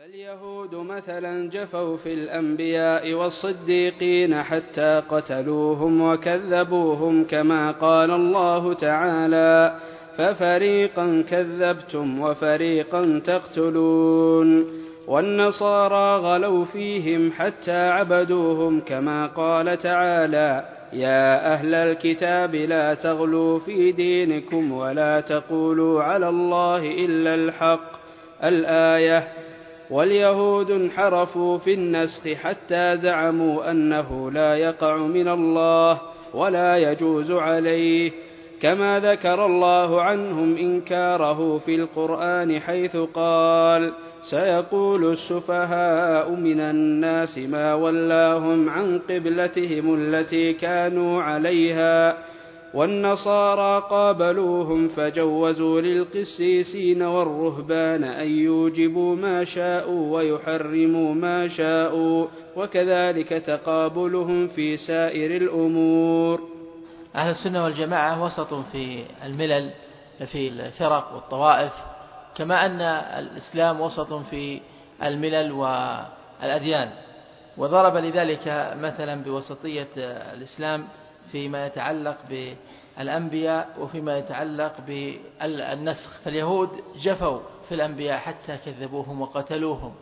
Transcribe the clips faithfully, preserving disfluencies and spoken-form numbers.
فاليهود مثلا جفوا في الأنبياء والصديقين حتى قتلوهم وكذبوهم كما قال الله تعالى: ففريقا كذبتم وفريقا تقتلون. والنصارى غلوا فيهم حتى عبدوهم كما قال تعالى: يا أهل الكتاب لا تغلوا في دينكم ولا تقولوا على الله إلا الحق الآية. واليهود انحرفوا في النسخ حتى زعموا أنه لا يقع من الله ولا يجوز عليه، كما ذكر الله عنهم إنكاره في القرآن حيث قال: سيقول السفهاء من الناس ما ولاهم عن قبلتهم التي كانوا عليها. والنصارى قابلوهم فجوزوا للقسيسين والرهبان أن يوجبوا ما شاءوا ويحرموا ما شاءوا، وكذلك تقابلهم في سائر الأمور. أهل السنة والجماعة وسط في الملل في الفرق والطوائف، كما أن الإسلام وسط في الملل والأديان، وضرب لذلك مثلا بوسطية الإسلام فيما يتعلق بالأنبياء وفيما يتعلق بالنسخ. فاليهود جفوا في الأنبياء حتى كذبوهم وقتلوهم،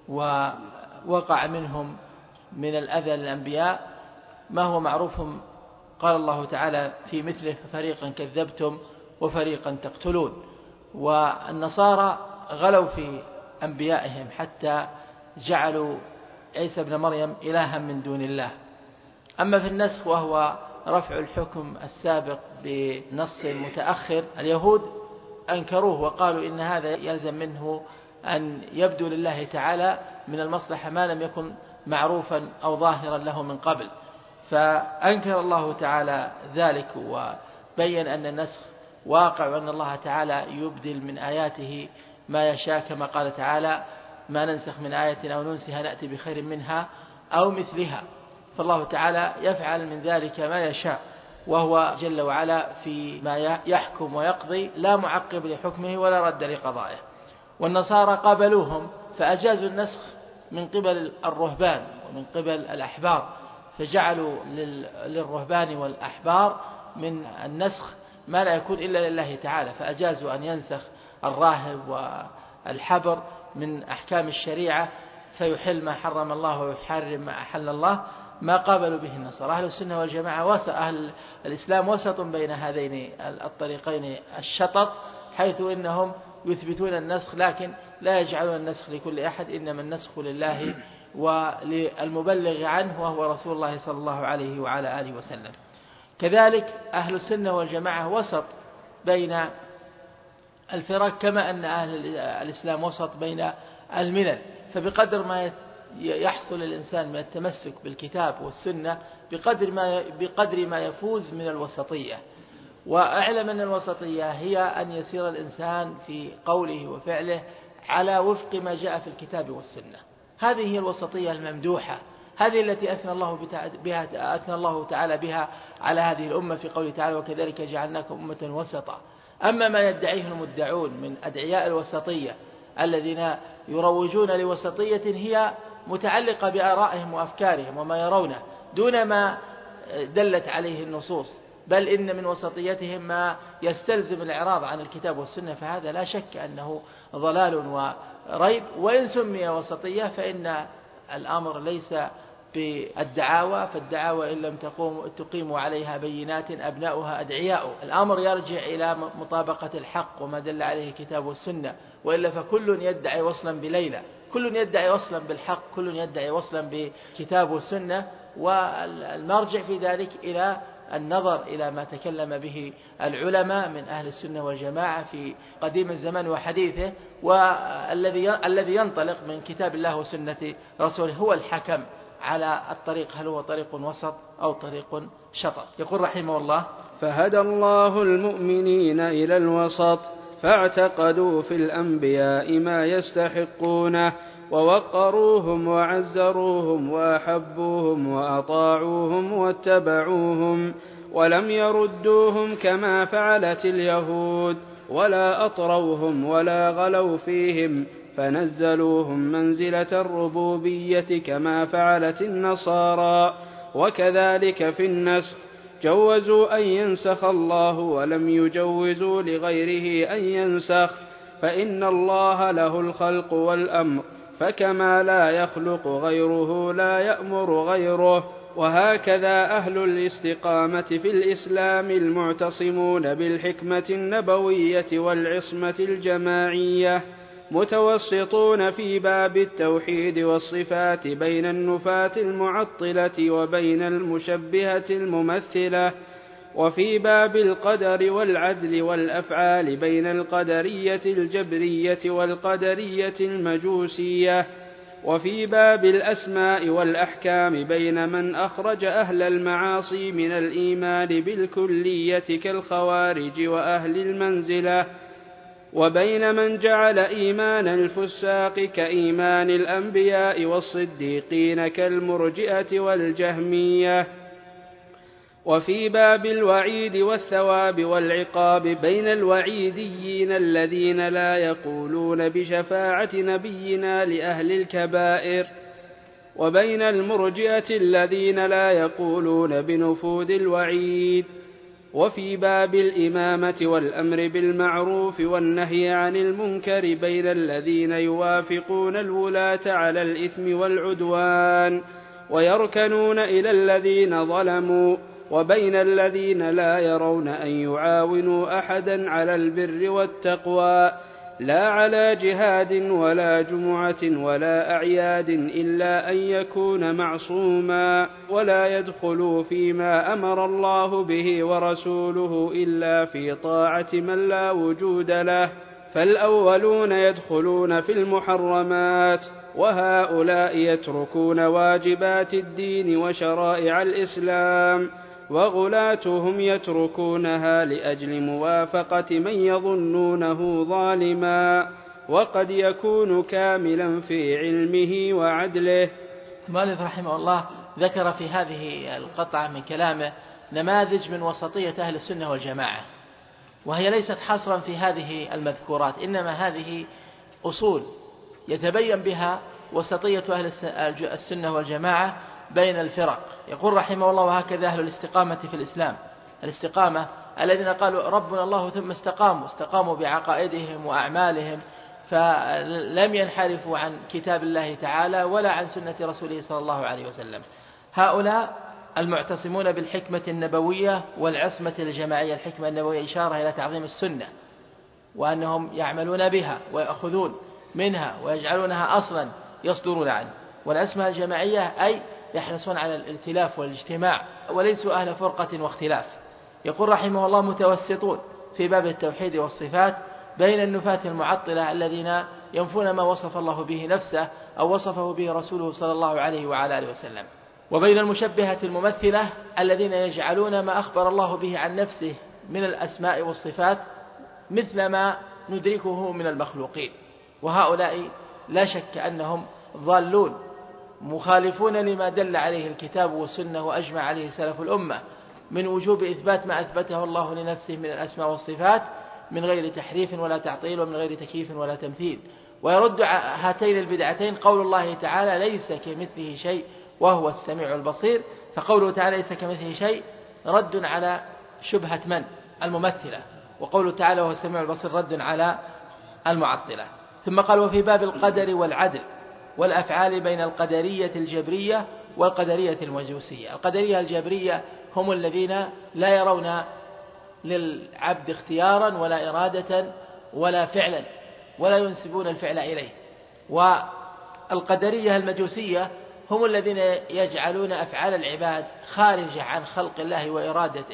ووقع منهم من الأذى للأنبياء ما هو معروف، قال الله تعالى في مثله: ففريقا كذبتم وفريقا تقتلون. والنصارى غلوا في أنبيائهم حتى جعلوا عيسى ابن مريم إلها من دون الله. أما في النسخ وهو رفع الحكم السابق بنص متأخر، اليهود أنكروه وقالوا إن هذا يلزم منه أن يبدو لله تعالى من المصلحة ما لم يكن معروفا أو ظاهرا له من قبل، فأنكر الله تعالى ذلك وبين أن النسخ واقع وأن الله تعالى يبدل من آياته ما يشاء، كما قال تعالى: ما ننسخ من آية أو ننسها نأتي بخير منها أو مثلها. فالله تعالى يفعل من ذلك ما يشاء، وهو جل وعلا فيما يحكم ويقضي لا معقب لحكمه ولا رد لقضائه. والنصارى قابلوهم فأجازوا النسخ من قبل الرهبان ومن قبل الأحبار، فجعلوا للرهبان والأحبار من النسخ ما لا يكون إلا لله تعالى، فأجازوا أن ينسخ الراهب والحبر من أحكام الشريعة فيحل ما حرم الله ويحرم ما أحل الله، ما قابلوا به النصارى. أهل السنة والجماعة وسط، أهل الإسلام وسط بين هذين الطريقين الشطط، حيث إنهم يثبتون النسخ لكن لا يجعلون النسخ لكل أحد، إنما النسخ لله وللمبلغ عنه وهو رسول الله صلى الله عليه وعلى آله وسلم. كذلك أهل السنة والجماعة وسط بين الفرق، كما أن أهل الإسلام وسط بين الملل، فبقدر ما يحصل الإنسان من التمسك بالكتاب والسنة بقدر ما بقدر ما يفوز من الوسطية. وأعلم أن الوسطية هي أن يسير الإنسان في قوله وفعله على وفق ما جاء في الكتاب والسنة. هذه هي الوسطية الممدوحة، هذه التي أثنى الله بها أثنى الله تعالى بها على هذه الأمة في قوله تعالى: وكذلك جعلناكم أمة وسطا. أما ما يدعيه المدعون من أدعياء الوسطية الذين يروجون لوسطية هي متعلقة بآرائهم وأفكارهم وما يرونه دون ما دلت عليه النصوص، بل إن من وسطيتهم ما يستلزم الإعراض عن الكتاب والسنة، فهذا لا شك أنه ضلال وريب. وإن سمي وسطية فإن الأمر ليس بالدعاوى، فالدعاوى إن لم تقوم تقيموا عليها بينات أبناؤها أدعياء. الأمر يرجع إلى مطابقة الحق وما دل عليه الكتاب والسنة، وإلا فكل يدعي وصلا بليلى، كل يدعي وصلا بالحق، كل يدعي وصلا بكتاب والسنة. والمرجع في ذلك إلى النظر إلى ما تكلم به العلماء من أهل السنة والجماعة في قديم الزمان وحديثه، والذي الذي ينطلق من كتاب الله وسنة رسوله هو الحكم على الطريق، هل هو طريق وسط أو طريق شطط. يقول رحمه الله: فهدى الله المؤمنين إلى الوسط، فاعتقدوا في الأنبياء ما يستحقونه، ووقروهم وعزروهم وأحبوهم وأطاعوهم واتبعوهم، ولم يردوهم كما فعلت اليهود، ولا أطروهم ولا غلوا فيهم، فنزلوهم منزلة الربوبية كما فعلت النصارى. وكذلك في النسخ جوزوا أن ينسخ الله ولم يجوزوا لغيره أن ينسخ، فإن الله له الخلق والأمر، فكما لا يخلق غيره لا يأمر غيره. وهكذا أهل الاستقامة في الإسلام المعتصمون بالحكمة النبوية والعصمة الجماعية متوسطون في باب التوحيد والصفات بين النفاة المعطلة وبين المشبهة الممثلة، وفي باب القدر والعدل والأفعال بين القدرية الجبرية والقدرية المجوسية، وفي باب الأسماء والأحكام بين من أخرج أهل المعاصي من الإيمان بالكلية كالخوارج وأهل المنزلة، وبين من جعل إيمان الفساق كإيمان الأنبياء والصديقين كالمرجئة والجهمية، وفي باب الوعيد والثواب والعقاب بين الوعيديين الذين لا يقولون بشفاعة نبينا لأهل الكبائر، وبين المرجئة الذين لا يقولون بنفوذ الوعيد، وفي باب الإمامة والأمر بالمعروف والنهي عن المنكر بين الذين يوافقون الولاة على الإثم والعدوان ويركنون إلى الذين ظلموا، وبين الذين لا يرون أن يعاونوا أحدا على البر والتقوى لا على جهاد ولا جمعة ولا أعياد إلا أن يكون معصوما، ولا يدخلوا فيما أمر الله به ورسوله إلا في طاعة من لا وجود له، فالأولون يدخلون في المحرمات، وهؤلاء يتركون واجبات الدين وشرائع الإسلام، وغلاتهم يتركونها لأجل موافقة من يظنونه ظالما وقد يكون كاملا في علمه وعدله. المؤلف رحمه الله ذكر في هذه القطعة من كلامه نماذج من وسطية أهل السنة والجماعة، وهي ليست حصرا في هذه المذكورات، إنما هذه أصول يتبين بها وسطية أهل السنة والجماعة بين الفرق. يقول رحمه الله: وهكذا أهل الاستقامة في الإسلام. الاستقامة الذين قالوا ربنا الله ثم استقاموا استقاموا بعقائدهم وأعمالهم، فلم ينحرفوا عن كتاب الله تعالى ولا عن سنة رسوله صلى الله عليه وسلم. هؤلاء المعتصمون بالحكمة النبوية والعصمة الجماعية. الحكمة النبوية إشارة إلى تعظيم السنة، وأنهم يعملون بها ويأخذون منها ويجعلونها أصلا يصدرون عنه. والعصمة الجماعية أي يحرصون على الائتلاف والاجتماع وليسوا أهل فرقة واختلاف. يقول رحمه الله: متوسطون في باب التوحيد والصفات بين النفاة المعطلة الذين ينفون ما وصف الله به نفسه أو وصفه به رسوله صلى الله عليه وعلى آله وسلم، وبين المشبهة الممثلة الذين يجعلون ما أخبر الله به عن نفسه من الأسماء والصفات مثل ما ندركه من المخلوقين. وهؤلاء لا شك أنهم ضالون مخالفون لما دل عليه الكتاب والسنة وأجمع عليه سلف الأمة من وجوب إثبات ما أثبته الله لنفسه من الأسماء والصفات من غير تحريف ولا تعطيل ومن غير تكييف ولا تمثيل. ويرد هاتين البدعتين قول الله تعالى: ليس كمثله شيء وهو السميع البصير. فقوله تعالى ليس كمثله شيء رد على شبهة من؟ الممثلة. وقوله تعالى وهو السميع البصير رد على المعطلة. ثم قال: وفي باب القدر والعدل والأفعال بين القدرية الجبرية والقدرية المجوسية. القدرية الجبرية هم الذين لا يرون للعبد اختيارا ولا إرادة ولا فعلا ولا ينسبون الفعل إليه. والقدرية المجوسية هم الذين يجعلون أفعال العباد خارجة عن خلق الله وإرادته.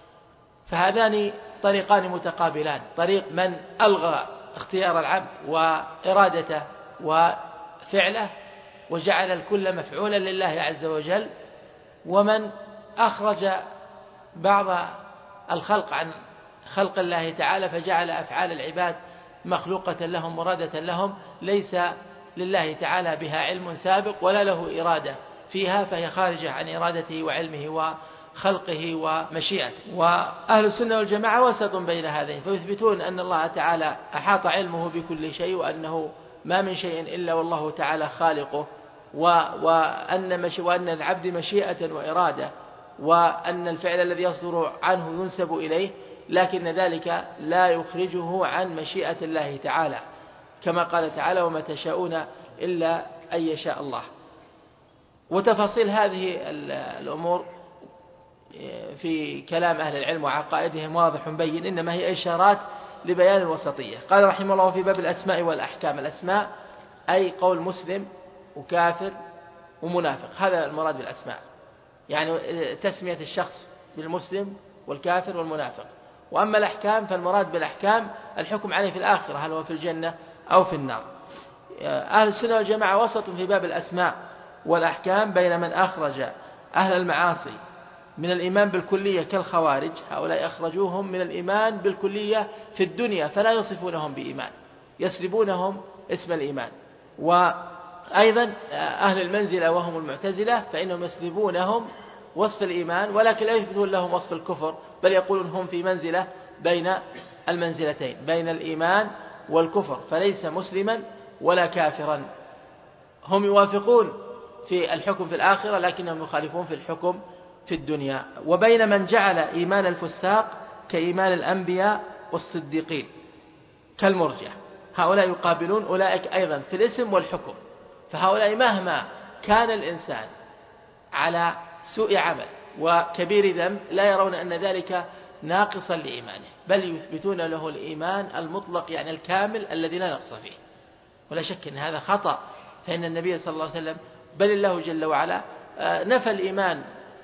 فهذان طريقان متقابلان: طريق من ألغى اختيار العبد وإرادته وفعله وجعل الكل مفعولا لله عز وجل، ومن أخرج بعض الخلق عن خلق الله تعالى فجعل أفعال العباد مخلوقة لهم مرادة لهم ليس لله تعالى بها علم سابق ولا له إرادة فيها، فهي خارجة عن إرادته وعلمه وخلقه ومشيئته. وأهل السنة والجماعة وسط بين هذين، فيثبتون أن الله تعالى أحاط علمه بكل شيء وأنه ما من شيء إلا والله تعالى خالقه، وأن, مش وأن العبد مشيئة وإرادة، وأن الفعل الذي يصدر عنه ينسب إليه، لكن ذلك لا يخرجه عن مشيئة الله تعالى، كما قال تعالى: وما تشاءون إلا أن يشاء الله. وتفاصيل هذه الأمور في كلام أهل العلم وعقائدهم واضح بين، إنما هي إشارات لبيان الوسطية. قال رحمه الله في باب الأسماء والأحكام: الأسماء أي قول مسلم وكافر ومنافق، هذا المراد بالأسماء، يعني تسمية الشخص بالمسلم والكافر والمنافق. وأما الأحكام فالمراد بالأحكام الحكم عليه في الآخرة، هل هو في الجنة أو في النار. أهل السنة والجماعة وسط في باب الأسماء والأحكام بين من أخرج أهل المعاصي من الإيمان بالكلية كالخوارج، هؤلاء أخرجوهم من الإيمان بالكلية في الدنيا فلا يصفونهم بإيمان، يسلبونهم اسم الإيمان. وأيضا أهل المنزلة وهم المعتزلة فإنهم يسلبونهم وصف الإيمان، ولكن لا يثبتون لهم وصف الكفر، بل يقولون هم في منزلة بين المنزلتين، بين الإيمان والكفر، فليس مسلما ولا كافرا. هم يوافقون في الحكم في الآخرة لكنهم يخالفون في الحكم في الدنيا. وبين من جعل إيمان الفساق كإيمان الأنبياء والصديقين كالمرجئة، هؤلاء يقابلون أولئك أيضا في الاسم والحكم. فهؤلاء مهما كان الإنسان على سوء عمل وكبير ذنب لا يرون أن ذلك ناقصا لإيمانه، بل يثبتون له الإيمان المطلق، يعني الكامل الذي لا نقص فيه. ولا شك أن هذا خطأ، فإن النبي صلى الله عليه وسلم بل الله جل وعلا نفى الإيمان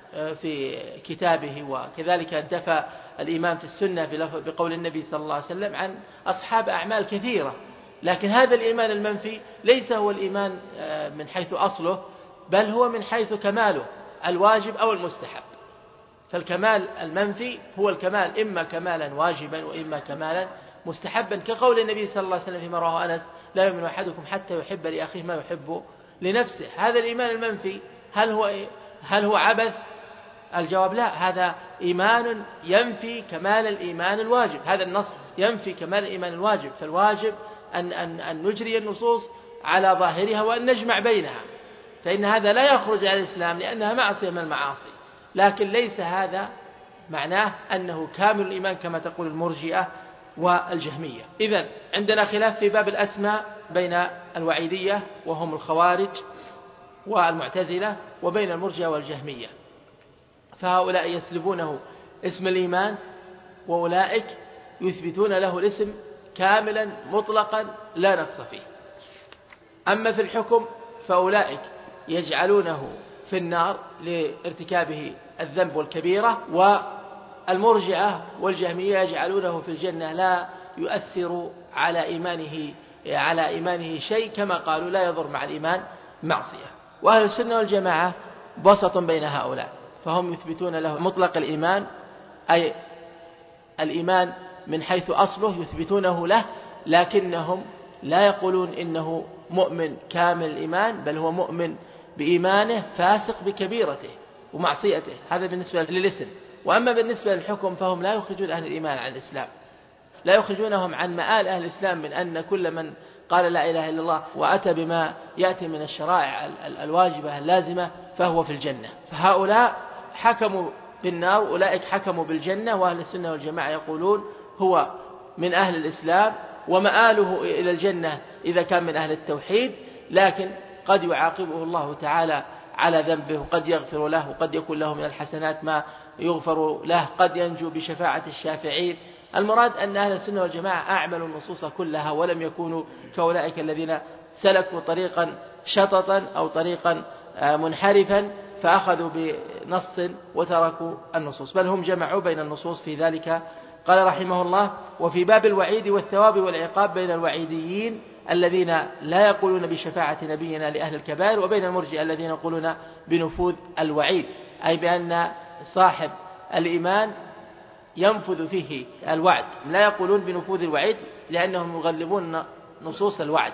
في كتابه، وكذلك انتفى الإيمان في السنة بقول النبي صلى الله عليه وسلم عن أصحاب أعمال كثيرة. لكن هذا الإيمان المنفي ليس هو الإيمان من حيث أصله، بل هو من حيث كماله الواجب أو المستحب. فالكمال المنفي هو الكمال إما كمالا واجبا وإما كمالا مستحبا، كقول النبي صلى الله عليه وسلم فيما رواه أنس: لا يؤمن أحدكم حتى يحب لأخيه ما يحب لنفسه. هذا الإيمان المنفي هل هو هل هو عبث؟ الجواب لا، هذا إيمان ينفي كمال الإيمان الواجب. هذا النص ينفي كمال الإيمان الواجب، فالواجب أن, أن, أن نجري النصوص على ظاهرها وأن نجمع بينها، فإن هذا لا يخرج عن الإسلام لأنها معصية من المعاصي، لكن ليس هذا معناه أنه كامل الإيمان كما تقول المرجئة والجهمية. إذن عندنا خلاف في باب الأسماء بين الوعيدية وهم الخوارج والمعتزلة وبين المرجئة والجهمية، فهؤلاء يسلبونه اسم الإيمان وأولئك يثبتون له الاسم كاملا مطلقا لا نقص فيه. أما في الحكم فأولئك يجعلونه في النار لارتكابه الذنب والكبيرة، والمرجئة والجهمية يجعلونه في الجنة لا يؤثر على إيمانه على إيمانه شيء، كما قالوا لا يضر مع الإيمان معصية. وأهل السنة والجماعة وسط بين هؤلاء، فهم يثبتون له مطلق الإيمان، أي الإيمان من حيث أصله يثبتونه له، لكنهم لا يقولون إنه مؤمن كامل الإيمان، بل هو مؤمن بإيمانه فاسق بكبيرته ومعصيته. هذا بالنسبة للاسم. وأما بالنسبة للحكم فهم لا يخرجون أهل الإيمان عن الإسلام، لا يخرجونهم عن مآل أهل الإسلام من أن كل من قال لا إله إلا الله وأتى بما يأتي من الشرائع الواجبة اللازمة فهو في الجنة. فهؤلاء حكموا بالنار، أولئك حكموا بالجنة. وأهل السنة والجماعة يقولون هو من أهل الإسلام ومآله إلى الجنة إذا كان من أهل التوحيد، لكن قد يعاقبه الله تعالى على ذنبه، وقد يغفر له، وقد يكون له من الحسنات ما يغفر له، قد ينجو بشفاعة الشافعين. المراد أن أهل السنة والجماعة أعملوا النصوص كلها، ولم يكونوا كأولئك الذين سلكوا طريقا شططا أو طريقا منحرفا فأخذوا بنص وتركوا النصوص، بل هم جمعوا بين النصوص في ذلك. قال رحمه الله: وفي باب الوعيد والثواب والعقاب بين الوعيديين الذين لا يقولون بشفاعة نبينا لأهل الكبائر، وبين المرجئة الذين يقولون بنفوذ الوعيد، أي بأن صاحب الإيمان ينفذ فيه الوعد. لا يقولون بنفوذ الوعيد لأنهم يغلبون نصوص الوعد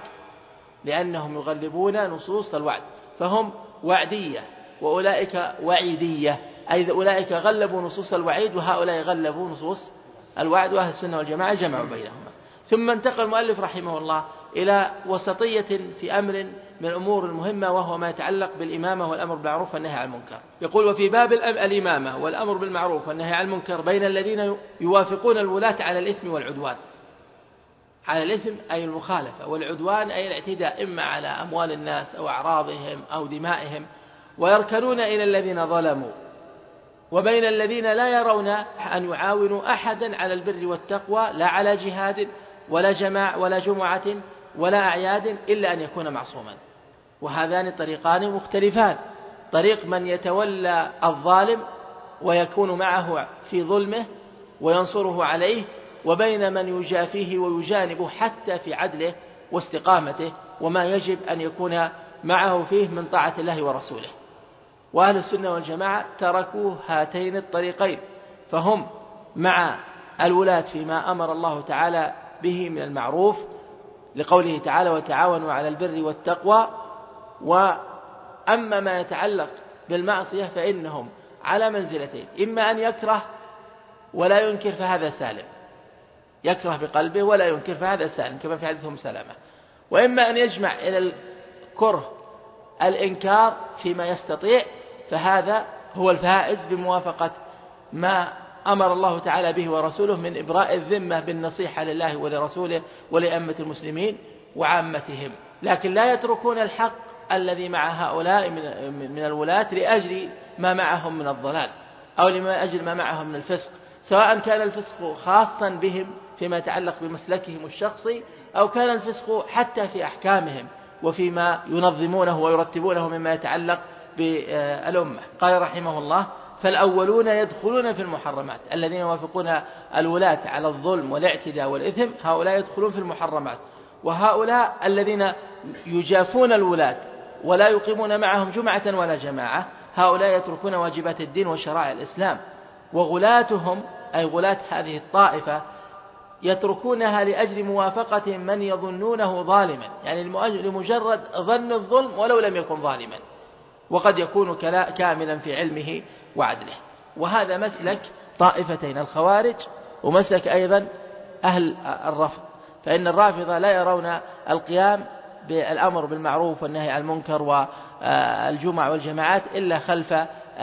لأنهم يغلبون نصوص الوعد فهم وعدية، وأولئك وعيدية، أي أولئك غلبوا نصوص الوعيد وهؤلاء غلبوا نصوص الوعد. وأهل السنة والجماعة جمعوا بينهما. ثم انتقل المؤلف رحمه الله إلى وسطية في أمر من الأمور المهمة، وهو ما يتعلق بالإمامة والأمر بالمعروف والنهي عن المنكر. يقول: وفي باب الإمامة والأمر بالمعروف والنهي عن المنكر بين الذين يوافقون الولاة على الإثم والعدوان. على الإثم أي المخالفة، والعدوان أي الاعتداء إما على أموال الناس أو أعراضهم أو دمائهم، ويركنون إلى الذين ظلموا. وبين الذين لا يرون أن يعاونوا أحدا على البر والتقوى، لا على جهاد ولا جماع ولا جمعة ولا أعياد، إلا أن يكون معصوما. وهذان طريقان مختلفان: طريق من يتولى الظالم ويكون معه في ظلمه وينصره عليه، وبين من يجافيه ويجانبه حتى في عدله واستقامته وما يجب أن يكون معه فيه من طاعة الله ورسوله. وأهل السنة والجماعة تركوا هاتين الطريقين، فهم مع الولاة فيما أمر الله تعالى به من المعروف، لقوله تعالى: وتعاونوا على البر والتقوى. وأما ما يتعلق بالمعصية فإنهم على منزلتين: إما أن يكره ولا ينكر فهذا سالم، يكره بقلبه ولا ينكر فهذا سالم كما في حديث أم سلمة، وإما أن يجمع إلى الكره الإنكار فيما يستطيع، فهذا هو الفائز بموافقة ما أمر الله تعالى به ورسوله من إبراء الذمة بالنصيحة لله ولرسوله ولأئمة المسلمين وعامتهم. لكن لا يتركون الحق الذي مع هؤلاء من الولاة لأجل ما معهم من الضلال أو لأجل ما معهم من الفسق، سواء كان الفسق خاصا بهم فيما يتعلق بمسلكهم الشخصي، أو كان الفسق حتى في أحكامهم وفيما ينظمونه ويرتبونه مما يتعلق بالأمة. قال رحمه الله: فالأولون يدخلون في المحرمات، الذين يوافقون الولاة على الظلم والاعتداء والإثم، هؤلاء يدخلون في المحرمات. وهؤلاء الذين يجافون الولاة ولا يقيمون معهم جمعة ولا جماعة، هؤلاء يتركون واجبات الدين وشرائع الإسلام. وغلاتهم أي غلاة هذه الطائفة يتركونها لأجل موافقة من يظنونه ظالما، يعني لمجرد ظن الظلم ولو لم يكن ظالما، وقد يكون كاملا في علمه وعدله. وهذا مسلك طائفتين: الخوارج ومسلك أيضا أهل الرفض. فإن الرافضة لا يرون القيام بالأمر بالمعروف والنهي عن المنكر والجمع والجماعات إلا خلف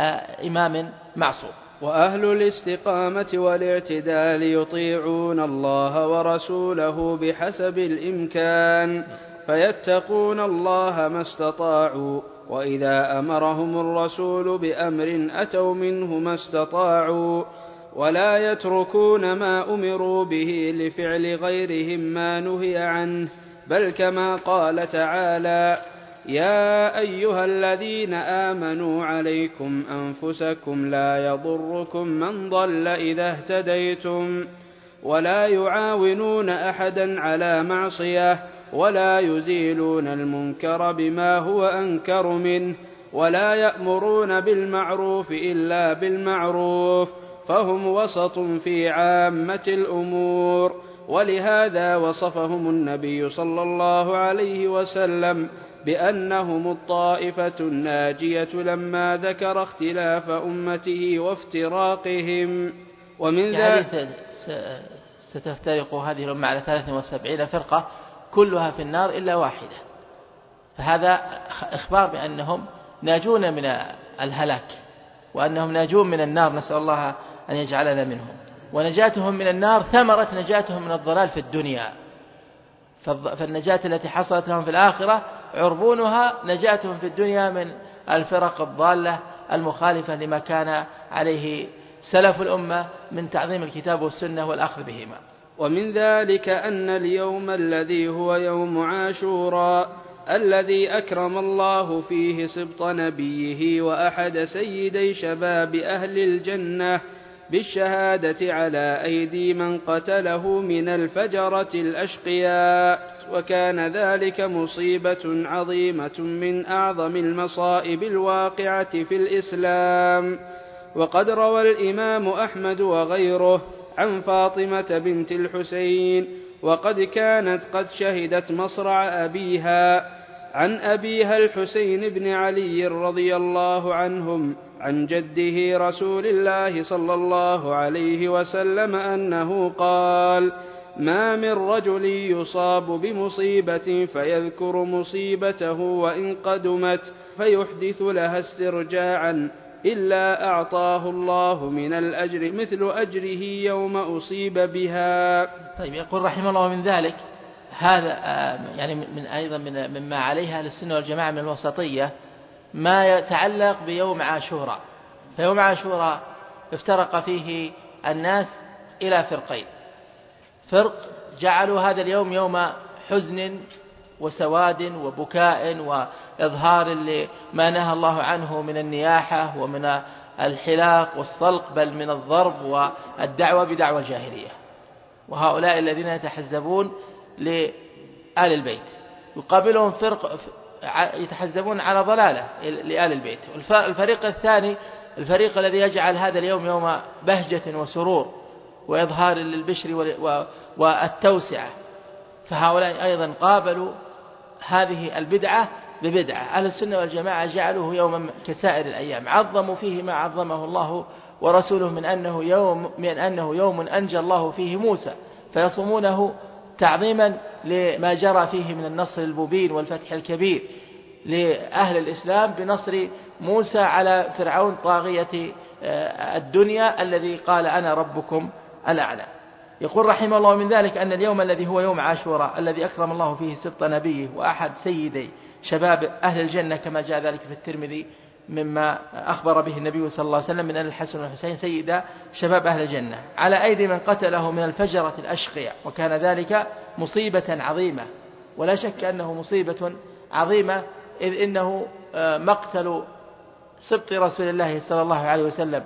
إمام معصوم. وأهل الاستقامة والاعتدال يطيعون الله ورسوله بحسب الإمكان، فيتقون الله ما استطاعوا، وإذا أمرهم الرسول بأمر أتوا منه ما استطاعوا، ولا يتركون ما أمروا به لفعل غيرهم ما نهي عنه، بل كما قال تعالى: يا أيها الذين آمنوا عليكم أنفسكم لا يضركم من ضل إذا اهتديتم، ولا يعاونون أحدا على معصية، ولا يزيلون المنكر بما هو أنكر منه، ولا يأمرون بالمعروف إلا بالمعروف، فهم وسط في عامة الأمور. ولهذا وصفهم النبي صلى الله عليه وسلم بأنهم الطائفة الناجية لما ذكر اختلاف أمته وافتراقهم. ومن يعني ستفترق هذه الأمة على ثلاث وسبعين فرقة كلها في النار إلا واحدة، فهذا إخبار بأنهم ناجون من الهلاك وأنهم ناجون من النار، نسأل الله أن يجعلنا منهم. ونجاتهم من النار ثمرة نجاتهم من الضلال في الدنيا، فالنجاة التي حصلت لهم في الآخرة عربونها نجاتهم في الدنيا من الفرق الضالة المخالفة لما كان عليه سلف الأمة من تعظيم الكتاب والسنة والأخذ بهما. ومن ذلك أن اليوم الذي هو يوم عاشوراء الذي أكرم الله فيه سبط نبيه وأحد سيدي شباب أهل الجنة بالشهادة على أيدي من قتله من الفجرة الأشقياء، وكان ذلك مصيبة عظيمة من أعظم المصائب الواقعة في الإسلام. وقد روى الإمام أحمد وغيره عن فاطمة بنت الحسين، وقد كانت قد شهدت مصرع أبيها، عن أبيها الحسين بن علي رضي الله عنهم عن جده رسول الله صلى الله عليه وسلم أنه قال: ما من رجل يصاب بمصيبة فيذكر مصيبته وإن قدمت فيحدث لها استرجاعا إلا أعطاه الله من الأجر مثل أجره يوم أصيب بها. طيب، يقول رحمه الله من ذلك هذا يعني من أيضا من مما عليها للسنة والجماعة من الوسطية ما يتعلق بيوم عاشوراء. فيوم عاشوراء افترق فيه الناس إلى فرقين: فرق جعلوا هذا اليوم يوم حزن وسواد وبكاء وإظهار لما نهى الله عنه من النياحة ومن الحلاق والصلق، بل من الضرب والدعوة بدعوة الجاهلية. وهؤلاء الذين يتحزبون لآل البيت يقابلهم فرق يتحزبون على ضلالة لآل البيت. الفريق الثاني الفريق الذي يجعل هذا اليوم يوم بهجة وسرور وإظهار للبشر والتوسعة. فهؤلاء أيضا قابلوا هذه البدعة ببدعة. أهل السنة والجماعة جعلوه يوما كسائر الأيام، عظموا فيه ما عظمه الله ورسوله من أنه يوم من أنه يوم أنجى الله فيه موسى، فيصومونه تعظيما لما جرى فيه من النصر المبين والفتح الكبير لأهل الإسلام بنصر موسى على فرعون طاغية الدنيا الذي قال أنا ربكم الأعلى. يقول رحمه الله من ذلك أن اليوم الذي هو يوم عاشوراء الذي أكرم الله فيه سبط نبيه وأحد سيدي شباب أهل الجنة، كما جاء ذلك في الترمذي مما أخبر به النبي صلى الله عليه وسلم من أن الحسن والحسين سيدا شباب أهل الجنة على أيدي من قتله من الفجرة الأشقياء، وكان ذلك مصيبة عظيمة، ولا شك أنه مصيبة عظيمة، إذ إنه مقتل سبط رسول الله صلى الله عليه وسلم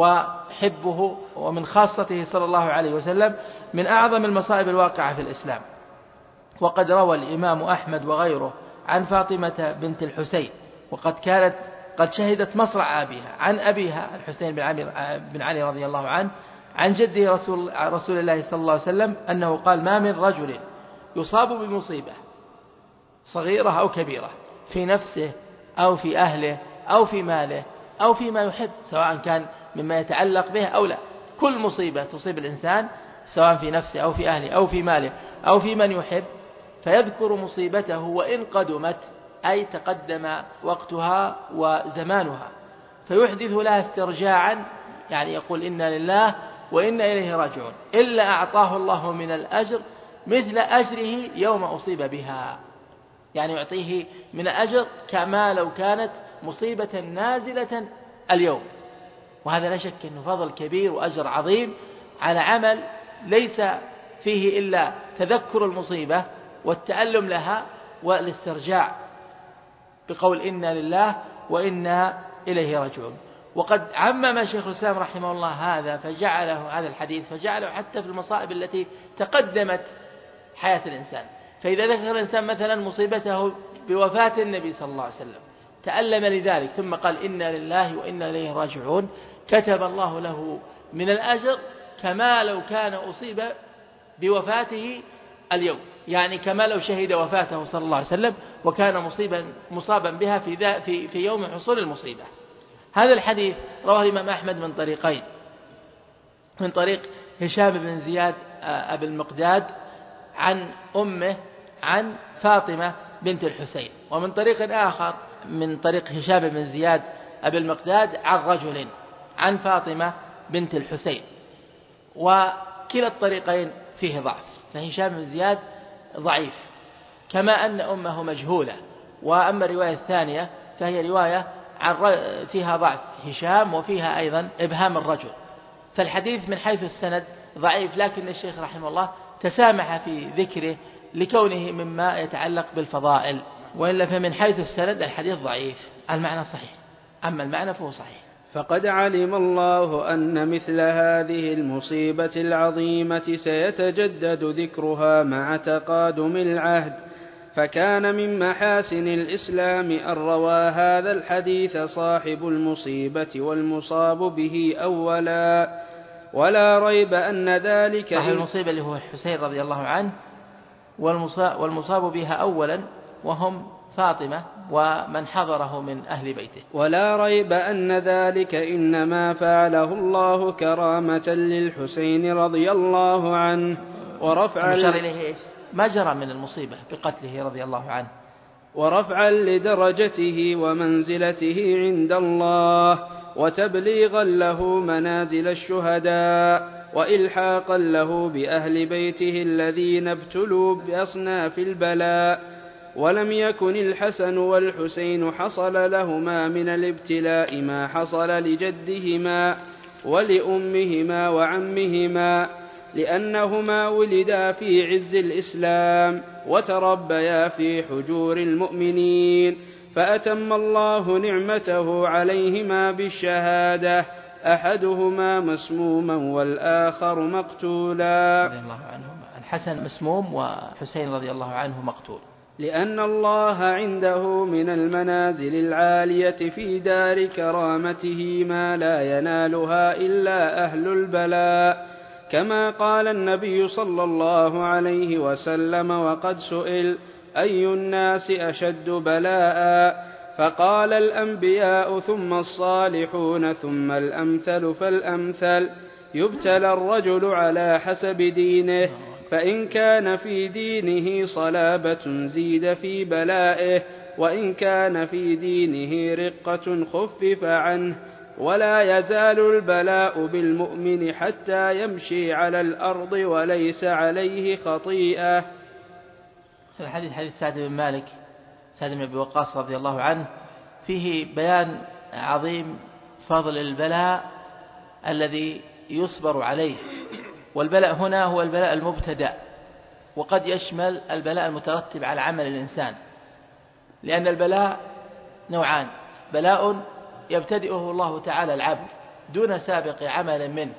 وحبه ومن خاصته صلى الله عليه وسلم من أعظم المصائب الواقعة في الإسلام. وقد روى الإمام أحمد وغيره عن فاطمة بنت الحسين، وقد كانت قد شهدت مصرع أبيها عن أبيها الحسين بن علي رضي الله عنه عن جده رسول, رسول الله صلى الله عليه وسلم أنه قال: ما من رجل يصاب بمصيبة صغيرة أو كبيرة في نفسه أو في أهله أو في ماله أو فيما يحب، سواء كان مما يتعلق به أو لا، كل مصيبة تصيب الإنسان سواء في نفسه أو في أهله أو في ماله أو في من يحب، فيذكر مصيبته وإن قدمت، أي تقدم وقتها وزمانها، فيحدث لها استرجاعا، يعني يقول إنا لله وإنا إليه راجعون، إلا أعطاه الله من الأجر مثل أجره يوم أصيب بها، يعني يعطيه من الأجر كما لو كانت مصيبة نازلة اليوم. وهذا لا شك أنه فضل كبير وأجر عظيم على عمل ليس فيه إلا تذكر المصيبة والتألم لها والاسترجاع بقول إنا لله وإنا إليه راجعون. وقد عمم شيخ الإسلام رحمه الله هذا فجعله هذا الحديث فجعله حتى في المصائب التي تقدمت حياة الإنسان. فإذا ذكر الإنسان مثلا مصيبته بوفاة النبي صلى الله عليه وسلم تألم لذلك ثم قال إنا لله وإنا إليه راجعون، كتب الله له من الأجر كما لو كان أصيب بوفاته اليوم، يعني كما لو شهد وفاته صلى الله عليه وسلم وكان مصيبا مصابا بها في, ذا في, في يوم حصول المصيبة. هذا الحديث رواه الإمام أحمد من طريقين: من طريق هشام بن زياد أبي المقداد عن أمه عن فاطمة بنت الحسين، ومن طريق آخر من طريق هشام بن زياد أبي المقداد عن رجل عن فاطمة بنت الحسين، وكلا الطريقين فيه ضعف، فهشام بن زياد ضعيف كما أن أمه مجهولة. وأما الرواية الثانية فهي رواية عن فيها ضعف هشام وفيها أيضا إبهام الرجل، فالحديث من حيث السند ضعيف، لكن الشيخ رحمه الله تسامح في ذكره لكونه مما يتعلق بالفضائل، وإلا فمن حيث السند الحديث ضعيف، المعنى صحيح، أما المعنى فهو صحيح. فقد علم الله أن مثل هذه المصيبة العظيمة سيتجدد ذكرها مع تقادم العهد، فكان من محاسن الإسلام أن روى هذا الحديث صاحب المصيبة والمصاب به أولا، ولا ريب أن ذلك صاحب المصيبة اللي هو الحسين رضي الله عنه والمصاب بها أولا وهم فاطمة ومن حضره من أهل بيته. ولا ريب أن ذلك إنما فعله الله كرامة للحسين رضي الله عنه، ورفعا إليه ما جرى من المصيبة بقتله رضي الله عنه، ورفعا لدرجته ومنزلته عند الله، وتبليغا له منازل الشهداء، وإلحاقا له بأهل بيته الذين ابتلوا بأصناف البلاء. ولم يكن الحسن والحسين حصل لهما من الابتلاء ما حصل لجدهما ولأمهما وعمهما، لأنهما ولدا في عز الإسلام وتربيا في حجور المؤمنين، فأتم الله نعمته عليهما بالشهادة، أحدهما مسموما والآخر مقتولا. رضي الله عنهما، الحسن مسموم وحسين رضي الله عنه مقتول. لأن الله عنده من المنازل العالية في دار كرامته ما لا ينالها إلا أهل البلاء، كما قال النبي صلى الله عليه وسلم وقد سئل: أي الناس أشد بلاء؟ فقال: الأنبياء ثم الصالحون ثم الأمثل فالأمثل. يبتلى الرجل على حسب دينه، فإن كان في دينه صلابة زيد في بلائه، وإن كان في دينه رقة خفف عنه. ولا يزال البلاء بالمؤمن حتى يمشي على الأرض وليس عليه خطيئة. الحديث حديث سعد بن مالك سعد بن أبي وقاص رضي الله عنه فيه بيان عظيم فضل البلاء الذي يصبر عليه، والبلاء هنا هو البلاء المبتدأ، وقد يشمل البلاء المترتب على عمل الإنسان، لأن البلاء نوعان: بلاء يبتدئه الله تعالى العبد دون سابق عمل منه،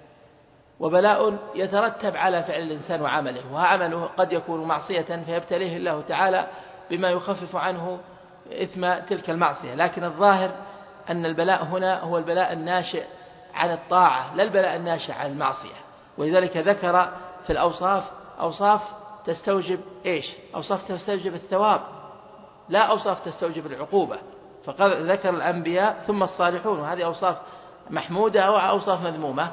وبلاء يترتب على فعل الإنسان وعمله، وعمله قد يكون معصية فيبتليه الله تعالى بما يخفف عنه إثم تلك المعصية. لكن الظاهر أن البلاء هنا هو البلاء الناشئ عن الطاعة لا البلاء الناشئ عن المعصية، ولذلك ذكر في الأوصاف أوصاف تستوجب إيش؟ أوصاف تستوجب الثواب، لا أوصاف تستوجب العقوبة. فقال ذكر الأنبياء ثم الصالحون، وهذه أوصاف محمودة أو أوصاف مذمومة؟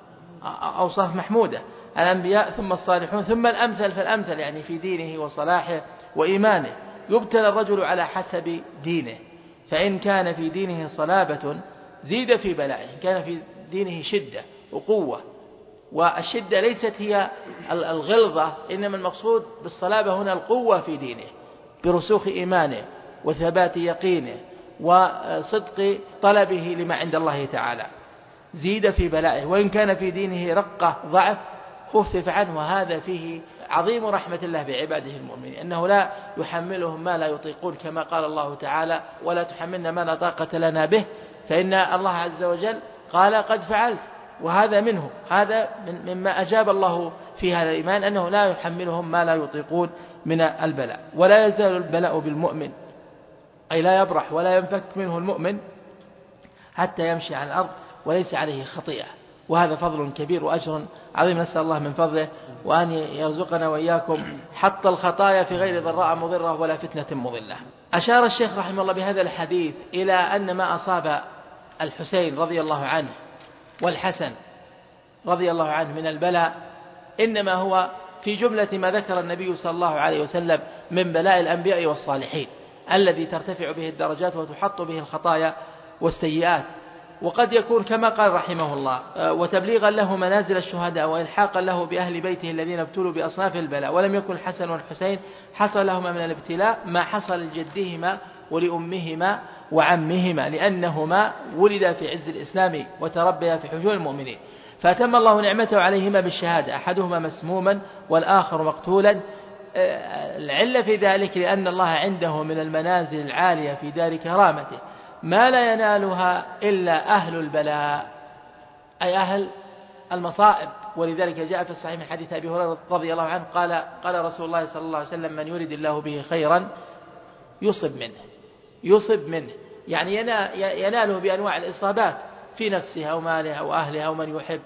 أوصاف محمودة. الأنبياء ثم الصالحون ثم الأمثل فالأمثل، يعني في دينه وصلاحه وإيمانه. يبتلى الرجل على حسب دينه، فإن كان في دينه صلابة زيد في بلائه، إن كان في دينه شدة وقوة، والشدة ليست هي الغلظة، إنما المقصود بالصلابة هنا القوة في دينه برسوخ إيمانه وثبات يقينه وصدق طلبه لما عند الله تعالى، زيد في بلائه. وإن كان في دينه رقة ضعف خفف عنه، وهذا فيه عظيم رحمة الله بعباده المؤمنين، أنه لا يحملهم ما لا يطيقون، كما قال الله تعالى: ولا تحملنا ما لا طاقة لنا به، فإن الله عز وجل قال: قد فعلت. وهذا منه، هذا مما أجاب الله في هذا الإيمان، أنه لا يحملهم ما لا يطيقون من البلاء. ولا يزال البلاء بالمؤمن، أي لا يبرح ولا ينفك منه المؤمن حتى يمشي على الأرض وليس عليه خطيئة، وهذا فضل كبير وأجر عظيم. نسأل الله من فضله وأن يرزقنا وإياكم حط الخطايا في غير ضراء مضرة ولا فتنة مضلة. أشار الشيخ رحمه الله بهذا الحديث إلى أن ما أصاب الحسين رضي الله عنه والحسن رضي الله عنه من البلاء إنما هو في جملة ما ذكر النبي صلى الله عليه وسلم من بلاء الأنبياء والصالحين، الذي ترتفع به الدرجات وتحط به الخطايا والسيئات. وقد يكون كما قال رحمه الله: وتبليغا له منازل الشهداء، وإلحاقا له بأهل بيته الذين ابتلوا بأصناف البلاء. ولم يكن الحسن والحسين حصل لهما من الابتلاء ما حصل لجدهما ولأمهما وعمهما، لأنهما ولدا في عز الإسلام وتربيا في حجور المؤمنين، فأتم الله نعمته عليهما بالشهادة، أحدهما مسموما والآخر مقتولا. العلة في ذلك لأن الله عنده من المنازل العالية في دار كرامته ما لا ينالها إلا أهل البلاء، أي أهل المصائب. ولذلك جاء في الصحيح من حديث أبي هريرة رضي الله عنه قال: قال رسول الله صلى الله عليه وسلم: من يريد الله به خيرا يصب منه، يصب منه يعني يناله بأنواع الإصابات في نفسه أو ماله أو أهله أو من يحب.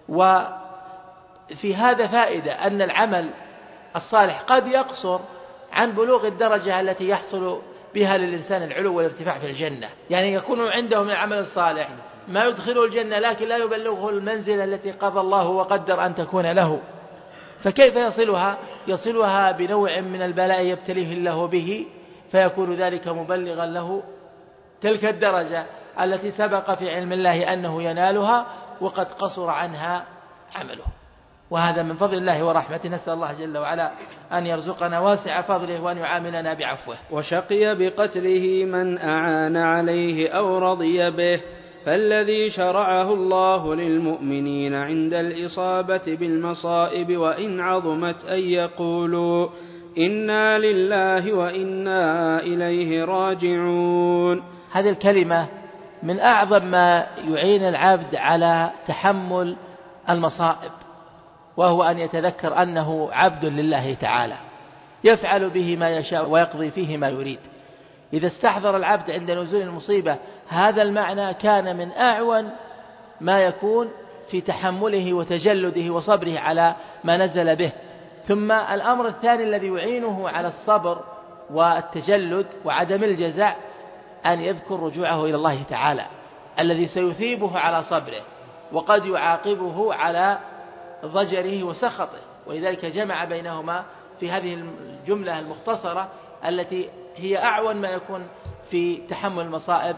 وفي هذا فائدة أن العمل الصالح قد يقصر عن بلوغ الدرجة التي يحصل بها للإنسان العلو والارتفاع في الجنة، يعني يكون عنده من العمل الصالح ما يدخله الجنة، لكن لا يبلغه المنزلة التي قضى الله وقدر أن تكون له. فكيف يصلها؟ يصلها بنوع من البلاء يبتليه الله به، فيكون ذلك مبلغا له تلك الدرجة التي سبق في علم الله أنه ينالها وقد قصر عنها عمله. وهذا من فضل الله ورحمته، نسأل الله جل وعلا أن يرزقنا واسع فضله وأن يعاملنا بعفوه. وشقي بقتله من أعان عليه أو رضي به، فالذي شرعه الله للمؤمنين عند الإصابة بالمصائب وإن عظمت أن يقولوا إنا لله وإنا إليه راجعون. هذه الكلمة من أعظم ما يعين العبد على تحمل المصائب، وهو أن يتذكر أنه عبد لله تعالى يفعل به ما يشاء ويقضي فيه ما يريد. إذا استحضر العبد عند نزول المصيبة هذا المعنى كان من أعون ما يكون في تحمله وتجلده وصبره على ما نزل به. ثم الأمر الثاني الذي يعينه على الصبر والتجلد وعدم الجزع أن يذكر رجوعه إلى الله تعالى الذي سيثيبه على صبره وقد يعاقبه على ضجره وسخطه، ولذلك جمع بينهما في هذه الجملة المختصرة التي هي أعون ما يكون في تحمل المصائب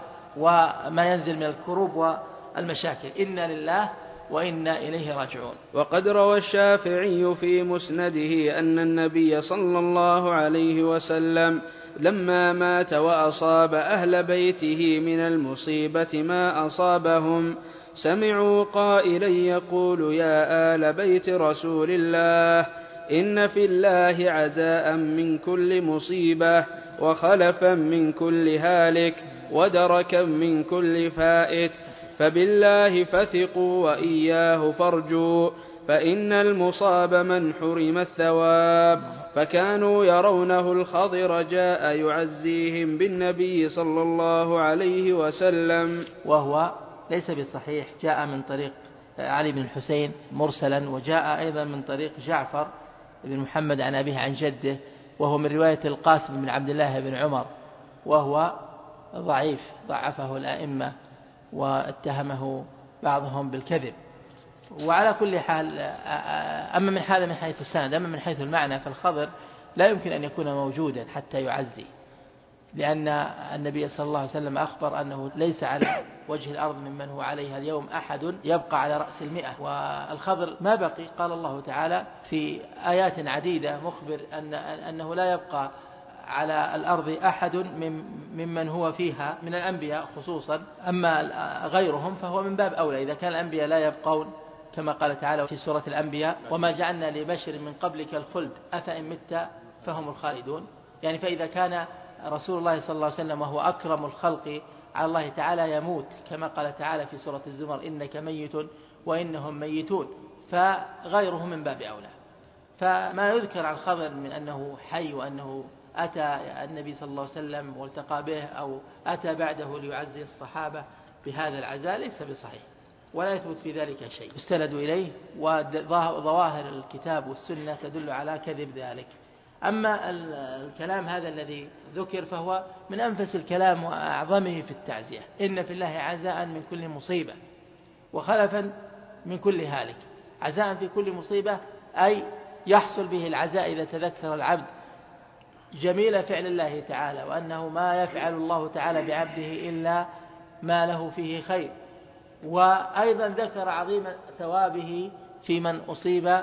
وما ينزل من الكروب والمشاكل. إنا لله وإنا إليه راجعون. وقد روى الشافعي في مسنده أن النبي صلى الله عليه وسلم لما مات وأصاب أهل بيته من المصيبة ما أصابهم سمعوا قائلا يقول يا آل بيت رسول الله إن في الله عزاء من كل مصيبة وخلفا من كل هالك ودركا من كل فائت، فبالله فثقوا وإياه فارجوا، فإن المصاب من حرم الثواب. فكانوا يرونه الخضر جاء يعزيهم بالنبي صلى الله عليه وسلم، وهو ليس بالصحيح، جاء من طريق علي بن الحسين مرسلا، وجاء أيضا من طريق جعفر بن محمد عن أبيه عن جده، وهو من رواية القاسم بن عبد الله بن عمر، وهو ضعيف ضعفه الأئمة واتهمه بعضهم بالكذب. وعلى كل حال أما من هذا من حيث السند، أما من حيث المعنى فالخضر لا يمكن أن يكون موجودا حتى يعزي، لأن النبي صلى الله عليه وسلم أخبر أنه ليس على وجه الأرض ممن هو عليها اليوم أحد يبقى على رأس المئة، والخضر ما بقي. قال الله تعالى في آيات عديدة مخبر أن أنه لا يبقى على الأرض أحد ممن هو فيها من الأنبياء خصوصا، أما غيرهم فهو من باب أولى. إذا كان الأنبياء لا يبقون كما قال تعالى في سورة الأنبياء وما جعلنا لبشر من قبلك الخلد أفإن مت فهم الخالدون، يعني فإذا كان رسول الله صلى الله عليه وسلم وهو أكرم الخلق على الله تعالى يموت كما قال تعالى في سورة الزمر إنك ميت وإنهم ميتون، فغيره من باب أولى. فما يذكر عن الخضر من أنه حي وأنه أتى النبي صلى الله عليه وسلم والتقى به أو أتى بعده ليعزي الصحابة بهذا العزاء ليس بصحيح، ولا يثبت في ذلك شيء يستند إليه، وظواهر الكتاب والسنة تدل على كذب ذلك. أما الكلام هذا الذي ذكر فهو من أنفس الكلام وأعظمه في التعزية، إن في الله عزاء من كل مصيبة وخلفا من كل هالك. عزاء في كل مصيبة أي يحصل به العزاء إذا تذكر العبد جميل فعل الله تعالى، وأنه ما يفعل الله تعالى بعبده إلا ما له فيه خير، وأيضا ذكر عظيم ثوابه في من أصيب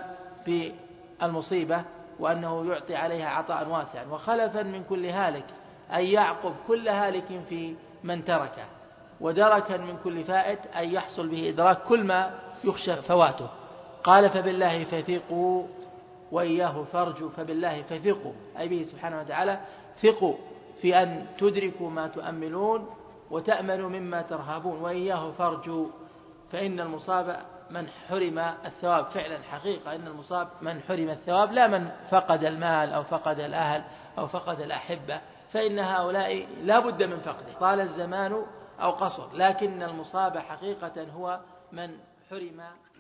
بالمصيبة وأنه يعطي عليها عطاء واسعا. وخلفا من كل هالك أي يعقب كل هالك في من تركه، ودركا من كل فائت أي يحصل به إدراك كل ما يخشى فواته. قال فبالله فثقوا وإياه فارجوا، فبالله فثقوا أي به سبحانه وتعالى ثقوا في أن تدركوا ما تؤملون وتأملوا مما ترهبون، وإياه فارجوا فإن المصاب من حرم الثواب. فعلا حقيقة إن المصاب من حرم الثواب، لا من فقد المال أو فقد الأهل أو فقد الأحبة، فإن هؤلاء لا بد من فقده طال الزمان أو قصر، لكن المصاب حقيقة هو من حرم